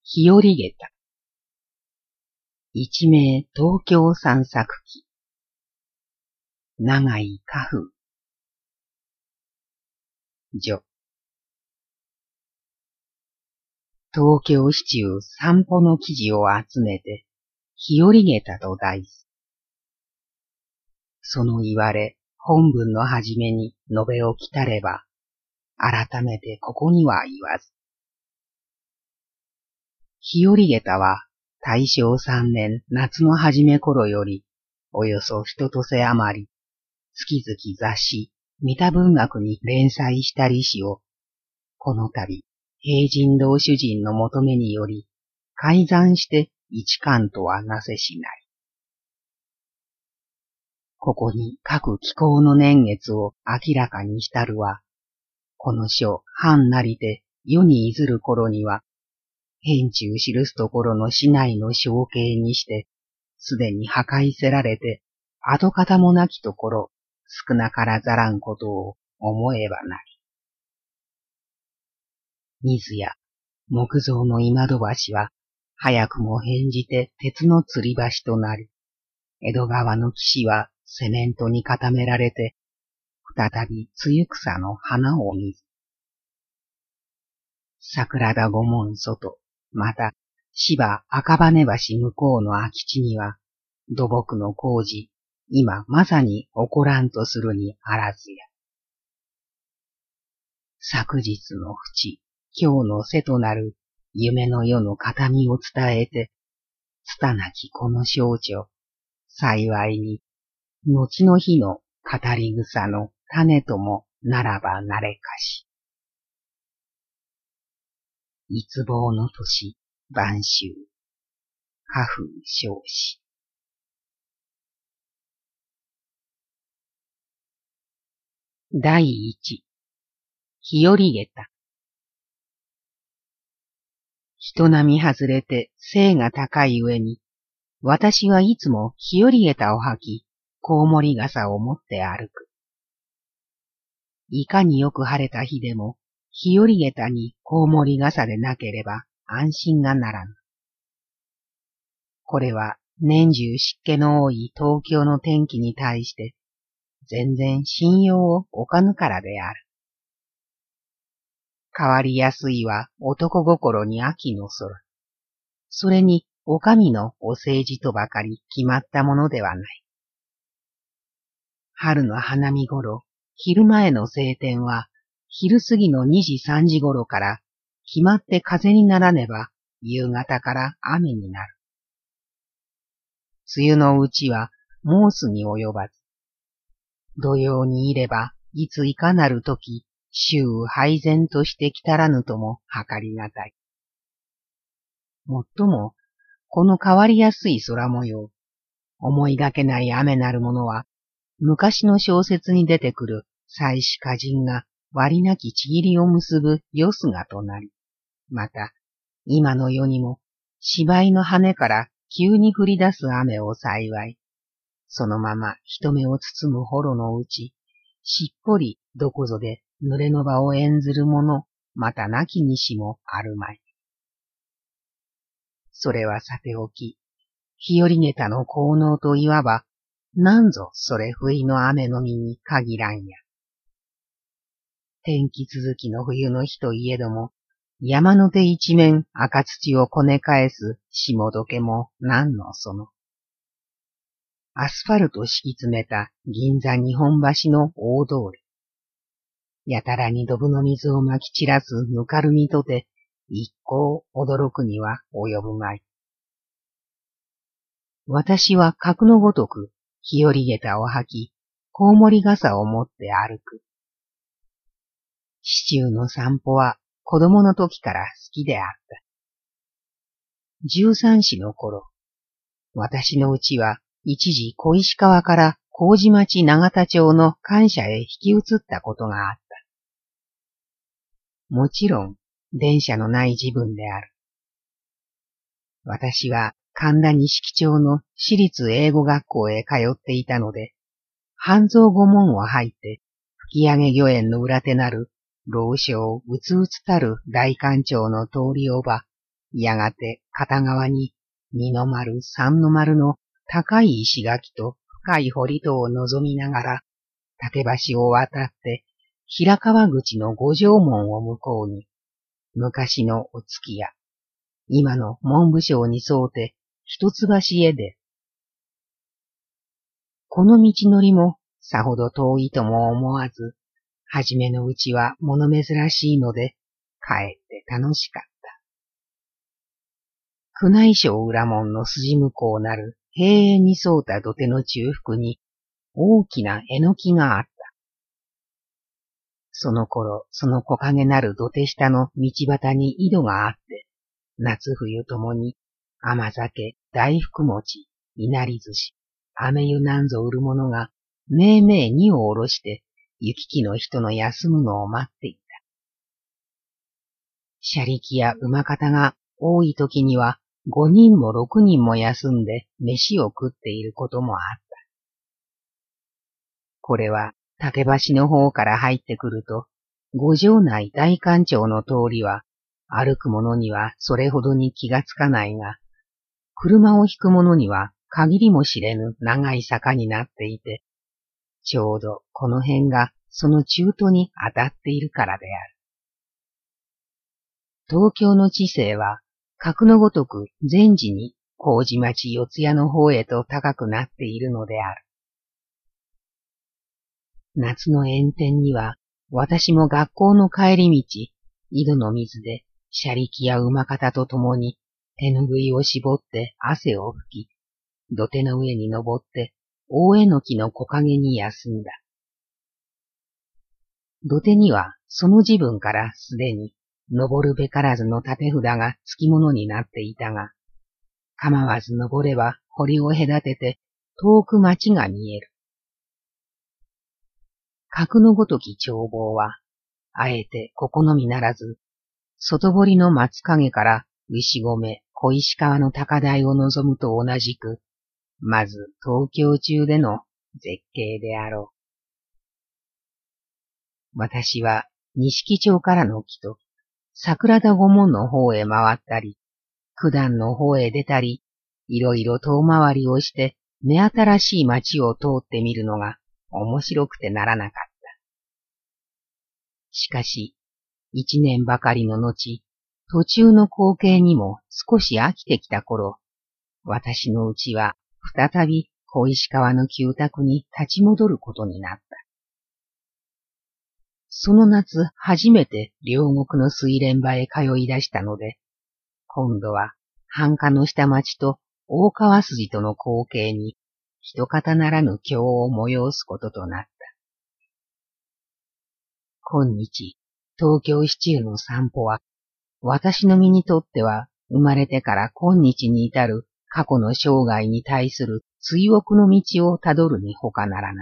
日和下駄。一名東京散策記。長井家風。序。東京市中散歩の記事を集めて、日和下駄と題す。その言われ、本文のはじめに述べおきたれば、改めてここには言わず。日和下駄は大正3年夏の初め頃より、およそ一年余り、月々雑誌、三田文学に連載したりしを、この度、平人道主人の求めにより、改ざんして一巻とはなせしない。ここに各紀行の年月を明らかにしたるは、この書、藩なりて世にいずる頃には、編中記すところの市内の小径にして、すでに破壊せられて、跡形もなきところ、少なからざらんことを思えばなり。水や木造の今戸橋は、早くも変じて鉄の吊り橋となり、江戸川の岸はセメントに固められて、再び露草の花を見ず。桜田御門外、また芝赤羽橋向こうの空き地には、土木の工事、今まさに起こらんとするにあらずや。昨日の淵、今日の瀬となる夢の世の形見を伝えて、拙なきこの少女、幸いに、後の日の語り草の種ともならばなれかし。逸望の年、晩秋、家風少子。第一、日和下駄。人並み外れて背が高い上に、私はいつも日和下駄を履き、コウモリ傘を持って歩く。いかによく晴れた日でも、日和下駄にコウモリ傘でなければ安心がならぬ。これは年中湿気の多い東京の天気に対して、全然信用を置かぬからである。変わりやすいは男心に秋の空。それにお上のお世辞とばかり決まったものではない。春の花見頃、昼前の晴天は、昼過ぎの2時3時頃から決まって風にならねば、夕方から雨になる。梅雨のうちは申すに及ばず。土曜にいれば、いついかなるとき、周囲配然としてきたらぬとも計りがたい。もっとも、この変わりやすい空模様、思いがけない雨なるものは、昔の小説に出てくる妻子歌人が割なきちぎりを結ぶよすがとなり、また、今の世にも芝居の羽から急に降り出す雨を幸い、そのまま人目を包む幌のうち、しっぽりどこぞで濡れの場を演ずるもの、またなきにしもあるまい。それはさておき、日和下駄の効能といわば、なんぞそれ不意の雨のみに限らんや。天気続きの冬の日といえども、山の手一面赤土をこね返す霜解けもなんのその。アスファルト敷き詰めた銀座日本橋の大通り。やたらにドブの水をまき散らすぬかるみとて、一向驚くには及ぶまい。私は格のごとく日和下駄を履き、コウモリ傘を持って歩く。市中の散歩は子供の時から好きであった。13歳の頃、私のうちは一時小石川から麹町永田町の官舎へ引き移ったことがあった。もちろん、電車のない自分である。私は神田錦町の私立英語学校へ通っていたので、半蔵御門を入って、吹上御苑の裏手なる、老少うつうつたる大官庁の通りをば、 やがて片側に二の丸三の丸の高い石垣と深い堀戸を望みながら、竹橋を渡って平川口の五条門を向こうに、昔のお月や、今の文部省に沿うて一橋へ出る。この道のりもさほど遠いとも思わず、はじめのうちは物珍しいので、かえって楽しかった。宮内省裏門の筋向こうなる平遠に沿うた土手の中腹に大きなえのきがあった。その頃、その木陰なる土手下の道端に井戸があって、夏冬ともに甘酒、大福餅、いなり寿司、飴湯なんぞ売る者がめいめい荷を下ろして行き来の人の休むのを待っていた。車力や馬方が多い時には5人も6人も休んで飯を食っていることもあった。これは竹橋の方から入ってくると、五条内大官庁の通りは歩く者にはそれほどに気がつかないが、車を引く者には限りも知れぬ長い坂になっていて、ちょうどこの辺がその中途に当たっているからである。東京の知性は、格のごとく前時に麹町四谷の方へと高くなっているのである。夏の炎天には、私も学校の帰り道、井戸の水で車力や馬方と共に手ぬぐいを絞って汗を拭き、土手の上に登って大えのきの木陰に休んだ。土手にはその時分からすでに登るべからずの立て札がつきものになっていたが、構わず登れば堀を隔てて遠く町が見える。格のごとき眺望は、あえてここのみならず、外堀の松影から牛込、小石川の高台を望むと同じく、まず東京中での絶景であろう。私は錦町からの木と、桜田御門の方へ回ったり、九段の方へ出たり、いろいろ遠回りをして目新しい町を通ってみるのが面白くてならなかった。しかし、一年ばかりの後、途中の光景にも少し飽きてきた頃、私のうちは再び小石川の旧宅に立ち戻ることになった。その夏初めて両国の水蓮場へ通い出したので、今度は繁華の下町と大川筋との光景に一方ならぬ興を催すこととなった。今日、東京市中の散歩は、私の身にとっては生まれてから今日に至る過去の生涯に対する追憶の道をたどるに他ならない。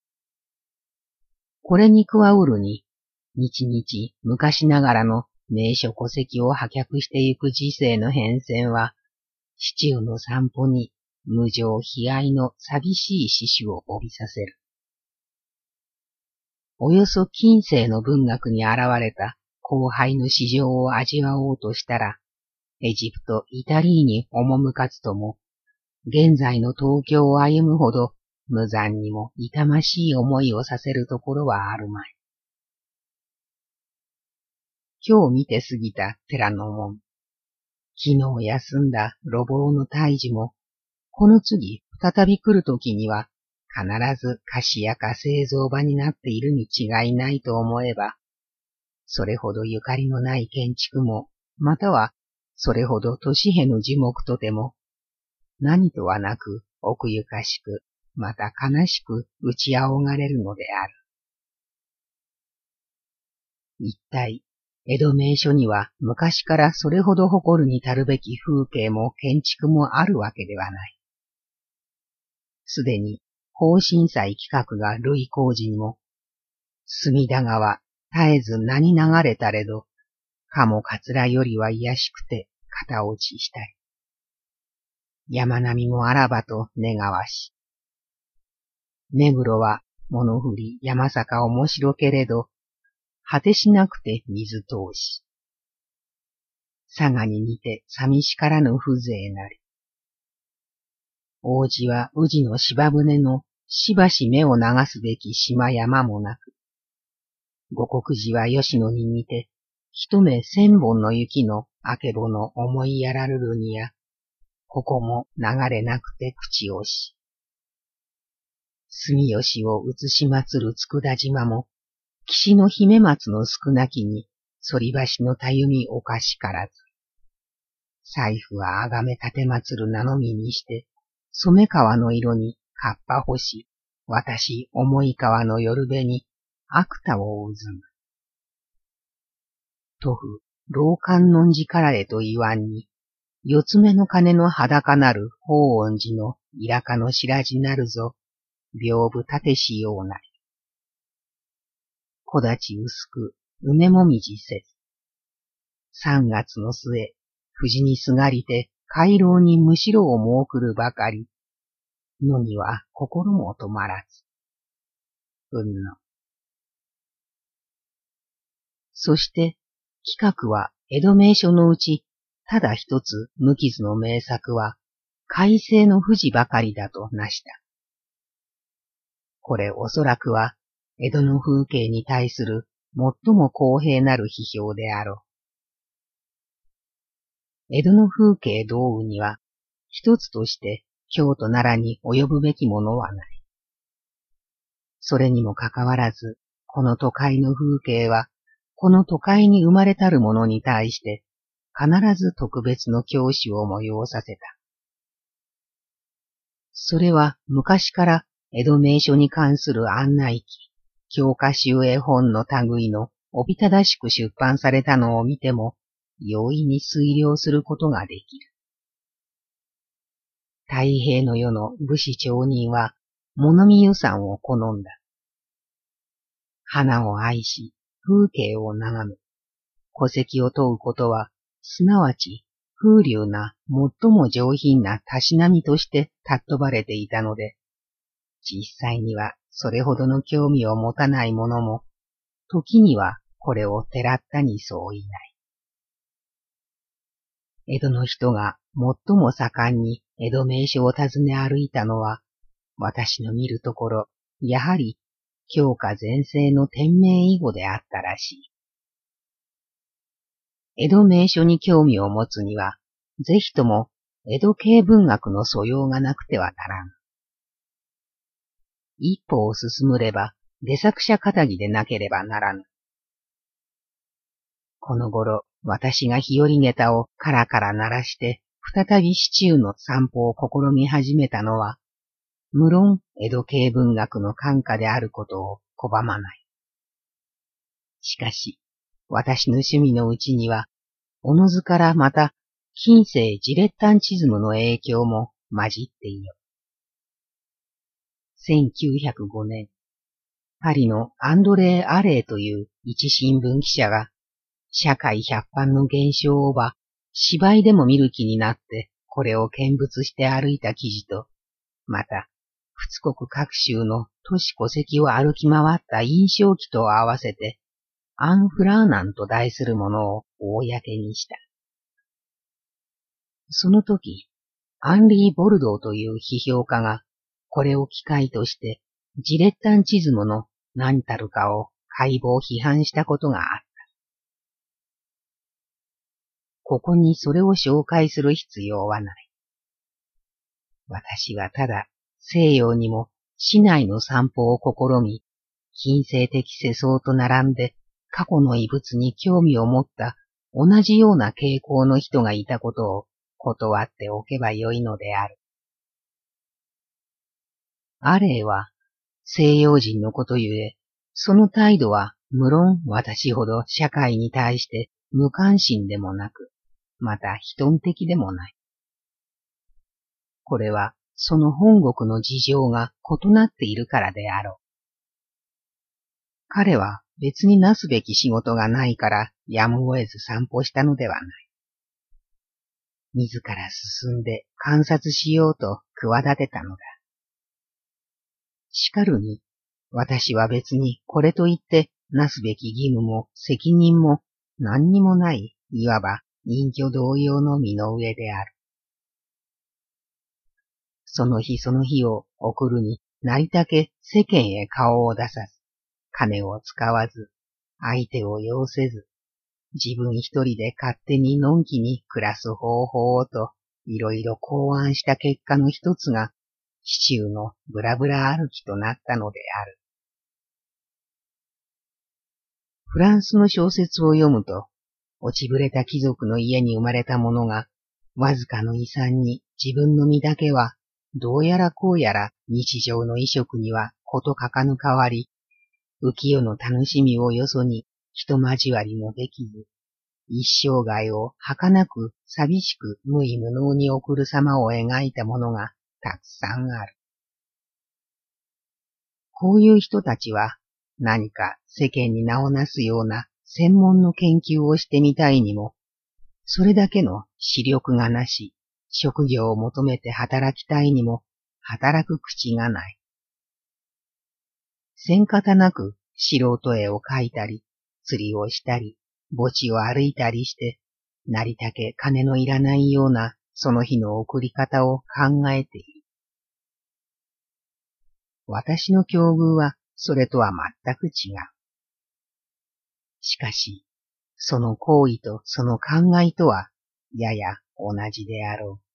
これに加うるに、日々昔ながらの名所戸籍を破却してゆく時世の変遷は、市中の散歩に無情悲哀の寂しい死守を帯びさせる。およそ近世の文学に現れた荒廃の市場を味わおうとしたら、エジプト、イタリーに赴かずとも、現在の東京を歩むほど無残にも痛ましい思いをさせるところはあるまい。今日見て過ぎた寺の門、昨日休んだ路傍の大樹も、この次再び来るときには、必ず菓子屋か製造場になっているに違いないと思えば、それほどゆかりのない建築も、またはそれほど年への樹木とても、何とはなく奥ゆかしく、また悲しく打ち仰がれるのである。一体、江戸名所には昔からそれほど誇るに足るべき風景も建築もあるわけではない。すでに、庚申祭企画が類工事にも、隅田川絶えず名に流れたれど、鴨桂よりは卑しくて肩落ちしたり。山並みもあらばと願わし。目黒は物降り山坂面白けれど、果てしなくて水通し。 佐賀に似て寂しからぬ風情なり。王子は宇治の芝船のしばし目を流すべき島山もなく、五国寺は吉野に似て、一目千本の雪のあけぼの思いやらるるにや、ここも流れなくて口惜し。住吉を映し祭る佃島も、岸の姫松の少なきに、反り橋のたゆみおかしからず。財布はあがめ立て祭る名のみにして、染川の色にかっぱ干し、私重い川の夜べに、悪田をうずむ。とふ、老観音寺かられと言わんに、四つ目の鐘の裸なる法恩寺のイラカの白地なるぞ、屏風立てしようなり。木立薄く、梅もみじせず。三月の末、藤にすがりて、回廊にむしろをもくるばかり。のには心も止まらず。うんの。そして、企画は江戸名所のうち、ただ一つ無傷の名作は、快晴の富士ばかりだとなした。これおそらくは、江戸の風景に対する最も公平なる批評であろう。江戸の風景道具には、一つとして京都奈良に及ぶべきものはない。それにもかかわらず、この都会の風景は、この都会に生まれたるものに対して、必ず特別の教師を催させた。それは昔から江戸名所に関する案内記、教科集絵本の類のおびただしく出版されたのを見ても、容易に推量することができる。太平の世の武士町人は、物見遊山を好んだ。花を愛し、風景を眺め、戸籍を問うことは、すなわち風流な最も上品なたしなみとして尊ばれていたので、実際にはそれほどの興味を持たない者も、時にはこれをてらったにそういない。江戸の人が最も盛んに江戸名所を訪ね歩いたのは、私の見るところ、やはり京華全盛の天明以後であったらしい。江戸名所に興味を持つには、ぜひとも江戸系文学の素養がなくてはならん。一歩を進むれば、出作者かぎでなければならぬ。この頃、私が日和下駄をカラカラ鳴らして、再び市中の散歩を試み始めたのは、無論江戸系文学の感化であることを拒まない。しかし、私の趣味のうちには、おのずからまた、近世ジレッタンチズムの影響も混じっていよ。1905年、パリのアンドレー・アレーという一新聞記者が、社会百般の現象をば、芝居でも見る気になって、これを見物して歩いた記事と、また、仏国各州の都市戸籍を歩き回った印象記と合わせて、アンフラーナンと題するものを公にした。その時、アンリー・ボルドーという批評家が、これを機会として、ジレッタンチズムの何たるかを解剖批判したことがあった。ここにそれを紹介する必要はない。私はただ、西洋にも市内の散歩を試み、近世的世相と並んで過去の遺物に興味を持った同じような傾向の人がいたことを断っておけばよいのである。アレイは西洋人のことゆえ、その態度は無論私ほど社会に対して無関心でもなく、また非論的でもない。これはその本国の事情が異なっているからであろう。彼は別になすべき仕事がないからやむを得ず散歩したのではない。自ら進んで観察しようと企てたのだ。しかるに、私は別にこれといってなすべき義務も責任も何にもない、いわば隠居同様の身の上である。その日その日を送るになりたけ世間へ顔を出さず、金を使わず、相手を要せず、自分一人で勝手にのんきに暮らす方法をと、いろいろ考案した結果の一つが、市中のブラブラ歩きとなったのである。フランスの小説を読むと、落ちぶれた貴族の家に生まれた者が、わずかの遺産に自分の身だけは、どうやらこうやら日常の衣食にはことかかぬ代わり、浮世の楽しみをよそに人交わりもできず、一生涯を儚く寂しく無意無能に送る様を描いたものがたくさんある。こういう人たちは何か世間に名をなすような専門の研究をしてみたいにも、それだけの視力がなし、職業を求めて働きたいにも働く口がない。線形なく素人絵を描いたり、釣りをしたり、墓地を歩いたりして、なりたけ金のいらないようなその日の送り方を考えている。私の境遇はそれとは全く違う。しかし、その行為とその考えとはやや同じであろ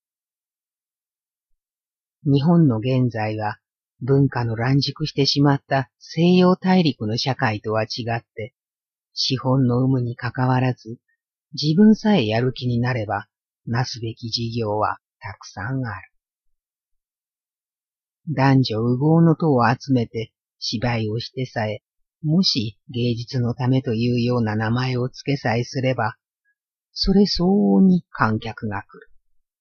う。日本の現在は文化の乱熟してしまった西洋大陸の社会とは違って、資本の有無にかかわらず、自分さえやる気になれば、なすべき事業はたくさんある。男女烏合の徒を集めて芝居をしてさえ、もし芸術のためというような名前を付けさえすれば、それ相応に観客が来る。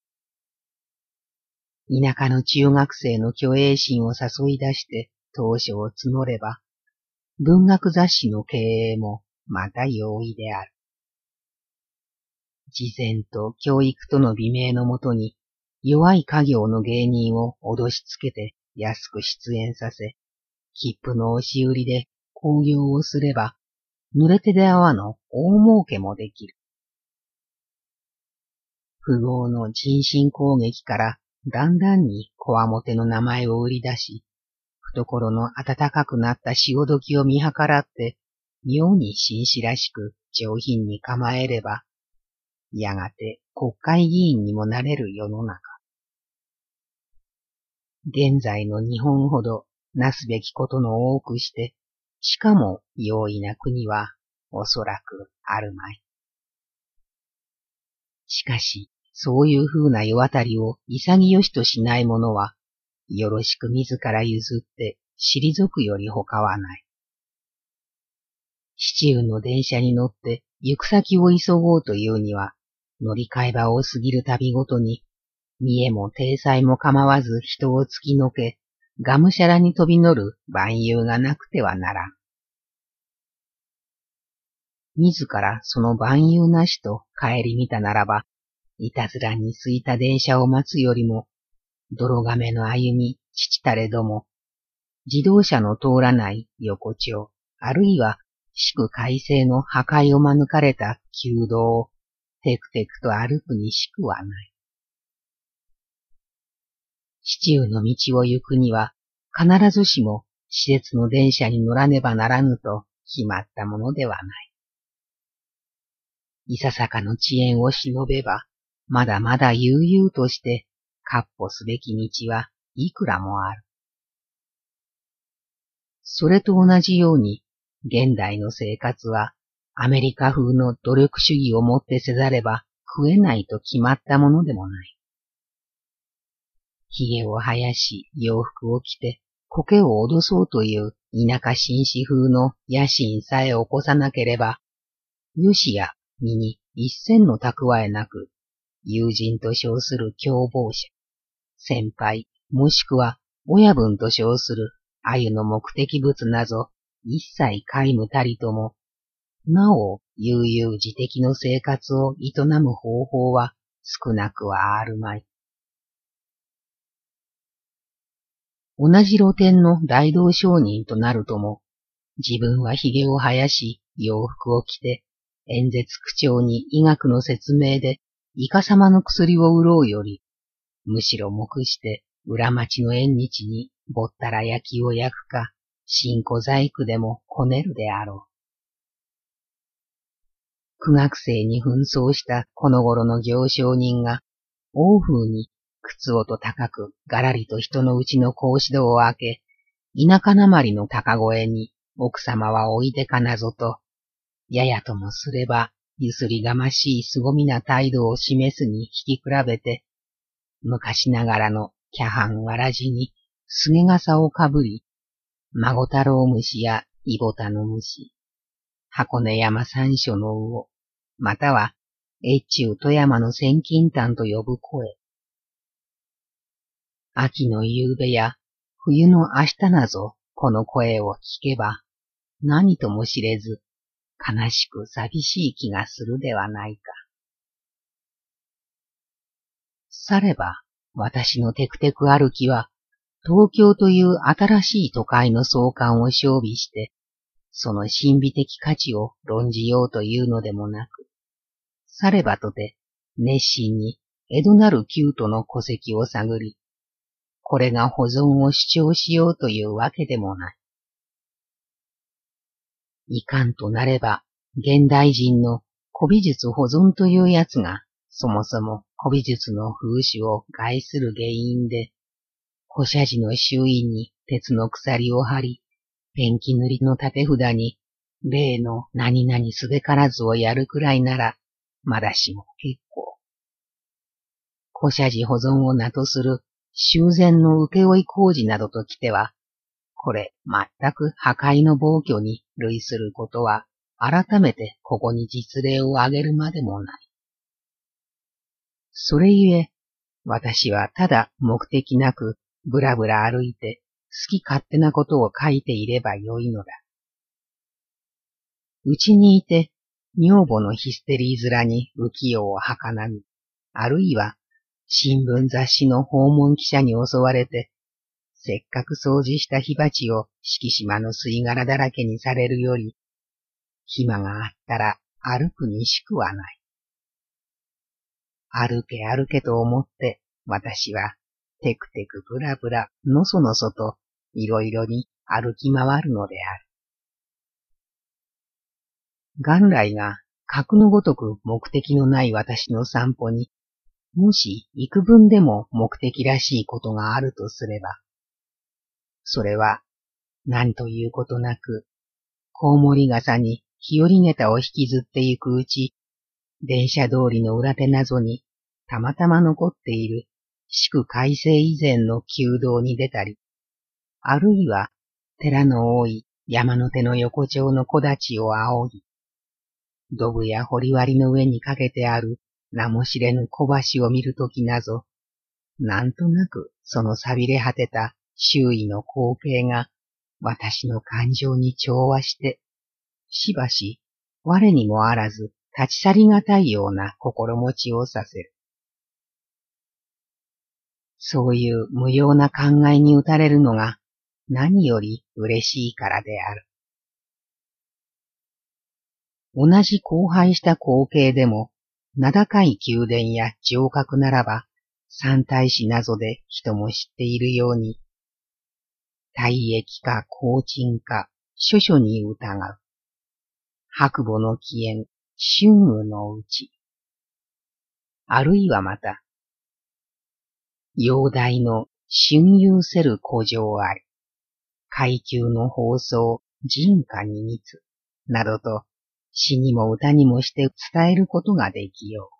田舎の中学生の虚栄心を誘い出して当初を募れば、文学雑誌の経営もまた容易である。慈善と教育との美名のもとに、弱い家業の芸人を脅しつけて安く出演させ、切符の押し売りで興行をすれば、濡れ手で泡の大儲けもできる。富豪の人身攻撃からだんだんにこわもての名前を売り出し、懐の暖かくなった潮時を見計らって、妙に紳士らしく上品に構えれば、やがて国会議員にもなれる世の中。現在の日本ほどなすべきことの多くして、しかも容易な国はおそらくあるまい。しかし、そういう風な世渡りを潔しとしない者は、よろしく自ら譲って退くより他はない。市中の電車に乗って行く先を急ごうというには、乗り換え場を過ぎるたびごとに、見栄も体裁も構わず人を突きのけ、がむしゃらに飛び乗る万有がなくてはならん。自らその万有なしと顧みたならば、いたずらに空いた電車を待つよりも、泥亀の歩み、父たれども、自動車の通らない横丁、あるいは祝快晴の破壊を免れた旧道を、テクテクと歩くにしくはない。市中の道を行くには、必ずしも施設の電車に乗らねばならぬと決まったものではない。いささかの遅延を忍べば、まだまだ悠々として、闊歩すべき道はいくらもある。それと同じように、現代の生活は、アメリカ風の努力主義をもってせざれば食えないと決まったものでもない。髭を生やし、洋服を着て、苔を脅そうという田舎紳士風の野心さえ起こさなければ、よしや身に一銭の蓄えなく、友人と称する共謀者、先輩、もしくは親分と称する愛の目的物など、一切皆無たりとも、なお悠々自適の生活を営む方法は少なくはあるまい。同じ露店の大道商人となるとも、自分は髭を生やし、洋服を着て、 演説口調に医学の説明でイカ様の薬を売ろうより、むしろ目して裏町の縁日にぼったら焼きを焼くか、新小細工でもこねるであろう。苦学生に紛争したこの頃の行商人が、欧風に靴音高くがらりと人のうちの格子戸を開け、田舎なまりの高声に奥様はおいでかなぞと、ややともすればゆすりがましい凄みな態度を示すに引き比べて、昔ながらのキャハンわらじにすげ傘をかぶり、孫太郎虫やイボタの虫、箱根山山椒の魚、または越中富山の千金丹と呼ぶ声。秋の夕べや冬の明日なぞこの声を聞けば、何とも知れず悲しく寂しい気がするではないか。されば、私のテクテク歩きは、東京という新しい都会の壮観を賞美して、その神秘的価値を論じようというのでもなく、さればとて熱心に江戸なる旧都の戸籍を探り、これが保存を主張しようというわけでもない。いかんとなれば、現代人の古美術保存というやつが、そもそも古美術の風習を害する原因で、古社寺の周囲に鉄の鎖を張り、ペンキ塗りの立て札に、例の何々すべからずをやるくらいなら、まだしも結構。古社寺保存を名とする修繕の請負工事などときては、これ全く破壊の暴挙に類することは、改めてここに実例を挙げるまでもない。それゆえ、私はただ目的なくぶらぶら歩いて好き勝手なことを書いていればよいのだ。うちにいて女房のヒステリー面に浮世をはかなみ、あるいは新聞雑誌の訪問記者に襲われて、せっかく掃除した火鉢を敷島の吸い殻だらけにされるより、暇があったら歩くにしくはない。歩け歩けと思って、私はテクテクブラブラのそのそといろいろに歩き回るのである。元来が格のごとく目的のない私の散歩に、もし幾分でも目的らしいことがあるとすれば、それは何ということなく、コウモリ傘に日和ネタを引きずってゆくうち、電車通りの裏手なぞにたまたま残っている祝改正以前の旧道に出たり、あるいは寺の多い山の手の横丁の木立を仰ぎ、ドブや掘り割りの上にかけてある名も知れぬ小橋を見るときなぞ、なんとなくその錆びれ果てた周囲の光景が私の感情に調和して、しばし我にもあらず立ち去りがたいような心持ちをさせる。そういう無用な考えに打たれるのが何より嬉しいからである。同じ荒廃した光景でも、名高い宮殿や城郭ならば、三大師なぞで人も知っているように、大役か公沈か、諸々に疑う。白母の起源、春雨のうち。あるいはまた、陽大の春遊せる古城あり、階級の放送、人家に密、などと、詩にも歌にもして伝えることができよう。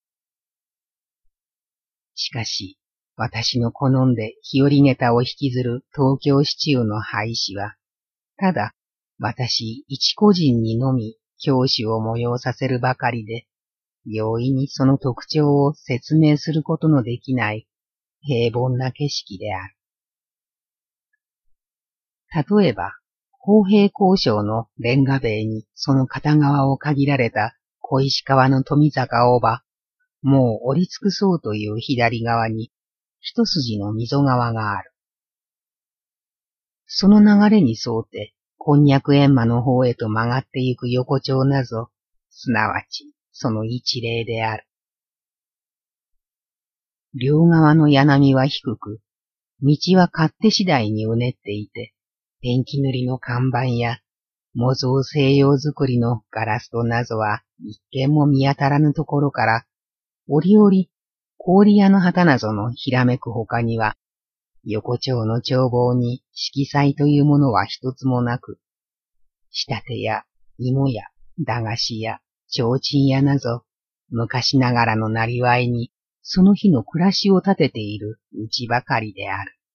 しかし、私の好んで日和ネタを引きずる東京市中の廃止は、ただ、私一個人にのみ教師を催させるばかりで、容易にその特徴を説明することのできない平凡な景色である。例えば、公平交渉のレンガ塀にその片側を限られた小石川の富坂をば、もう降り尽くそうという左側に一筋の溝川がある。その流れに沿って、こんにゃく閻魔の方へと曲がってゆく横丁なぞ、 すなわちその一例である。両側の柳波は低く、道は勝手次第にうねっていて、ペンキ塗りの看板や模造西洋造りのガラスと謎は一見も見当たらぬところから、折々氷屋の旗などのひらめくほかには、横丁の眺望に色彩というものは一つもなく、仕立てや芋や駄菓子や提灯屋など、昔ながらのなりわいにその日の暮らしを立てているうちばかりである。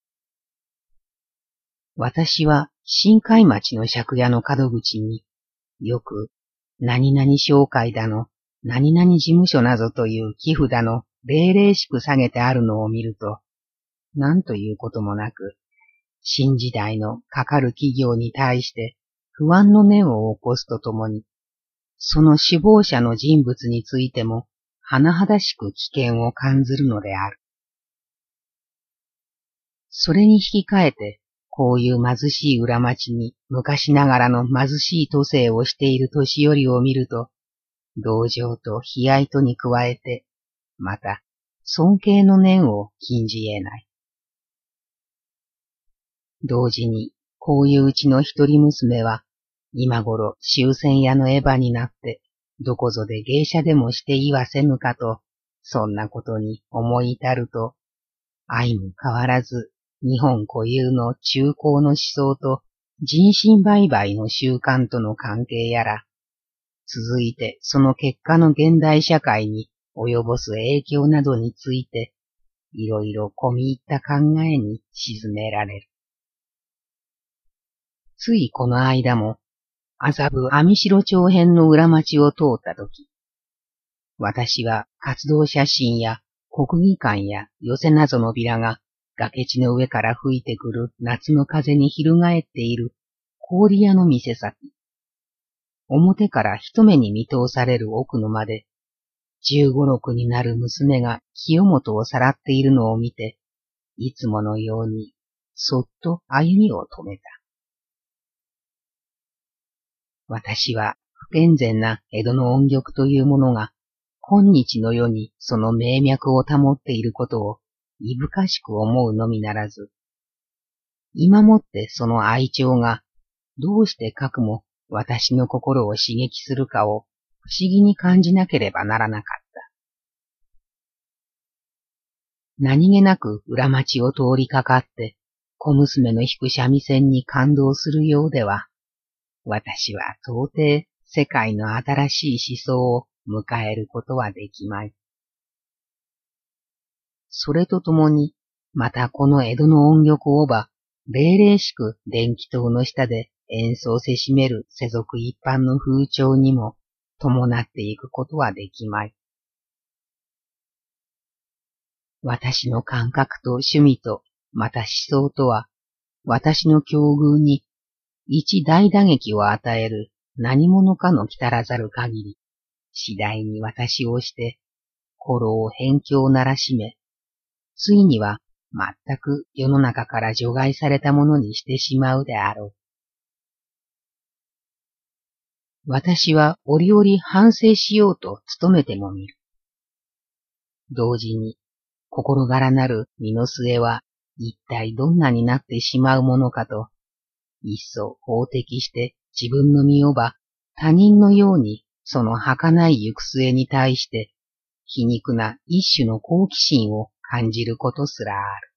私は新海町の借家の角口によく何々商会だの、何々事務所などという寄付だの、霊々しく下げてあるのを見ると、なんということもなく、新時代のかかる企業に対して不安の念を起こすとともに、その首謀者の人物についても、甚だしく危険を感ずるのである。それに引き換えて、こういう貧しい裏町に昔ながらの貧しい都政をしている年寄りを見ると、同情と悲哀とに加えて、また尊敬の念を禁じ得ない。同時に、こういううちの一人娘は、今頃終戦屋のエヴァになって、どこぞで芸者でもして言わせぬかと、そんなことに思い至ると、相も変わらず、日本固有の中高の思想と人身売買の習慣との関係やら、続いてその結果の現代社会に及ぼす影響などについて、いろいろ込み入った考えに沈められる。ついこの間も、麻布網代町辺の裏町を通ったとき、私は活動写真や国技館や寄せなどのビラが崖地の上から吹いてくる夏の風に翻っている氷屋の店先、表から一目に見通される奥の間で、15、6になる娘が清本をさらっているのを見て、いつものようにそっと歩みを止めた。私は不健全な江戸の音曲というものが、今日の世にその名脈を保っていることをいぶかしく思うのみならず、今もってその愛情がどうしてかくも私の心を刺激するかを不思議に感じなければならなかった。何気なく裏町を通りかかって小娘の引く三味線に感動するようでは、私は到底世界の新しい思想を迎えることはできまい。それとともに、またこの江戸の音曲をば、霊々しく電気塔の下で演奏せしめる世俗一般の風潮にも伴っていくことはできまい。私の感覚と趣味と、また思想とは、私の境遇に一大打撃を与える何者かの来たらざる限り、次第に私をして、心を辺境ならしめ、ついには全く世の中から除外されたものにしてしまうであろう。私は折々反省しようと努めてもみる。同時に、心柄なる身の末は一体どんなになってしまうものかと、いっそ法的して自分の身をば他人のようにその儚い行く末に対して皮肉な一種の好奇心を感じることすらある。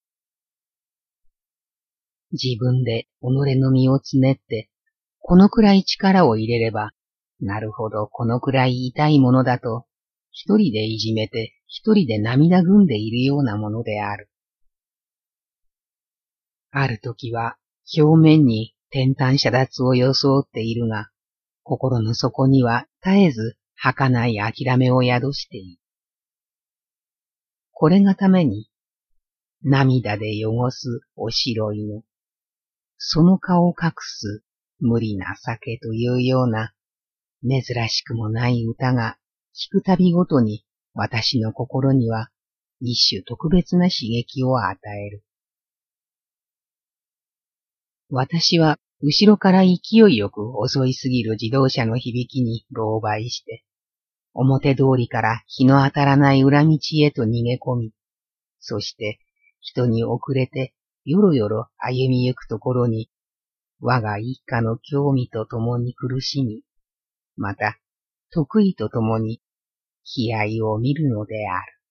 自分で己の身をつねって、このくらい力を入れれば、なるほどこのくらい痛いものだと、一人でいじめて一人で涙ぐんでいるようなものである。あるときは表面に天端遮奪を装っているが、心の底には絶えず儚い諦めを宿している。これがために、涙で汚すお白犬、その顔を隠す無理な酒というような、珍しくもない歌が聞くたびごとに私の心には一種特別な刺激を与える。私は後ろから勢いよく襲いすぎる自動車の響きに狼狽して、表通りから日の当たらない裏道へと逃げ込み、そして人に遅れてよろよろ歩みゆくところに、我が一家の興味とともに苦しみ、また得意とともに悲哀を見るのである。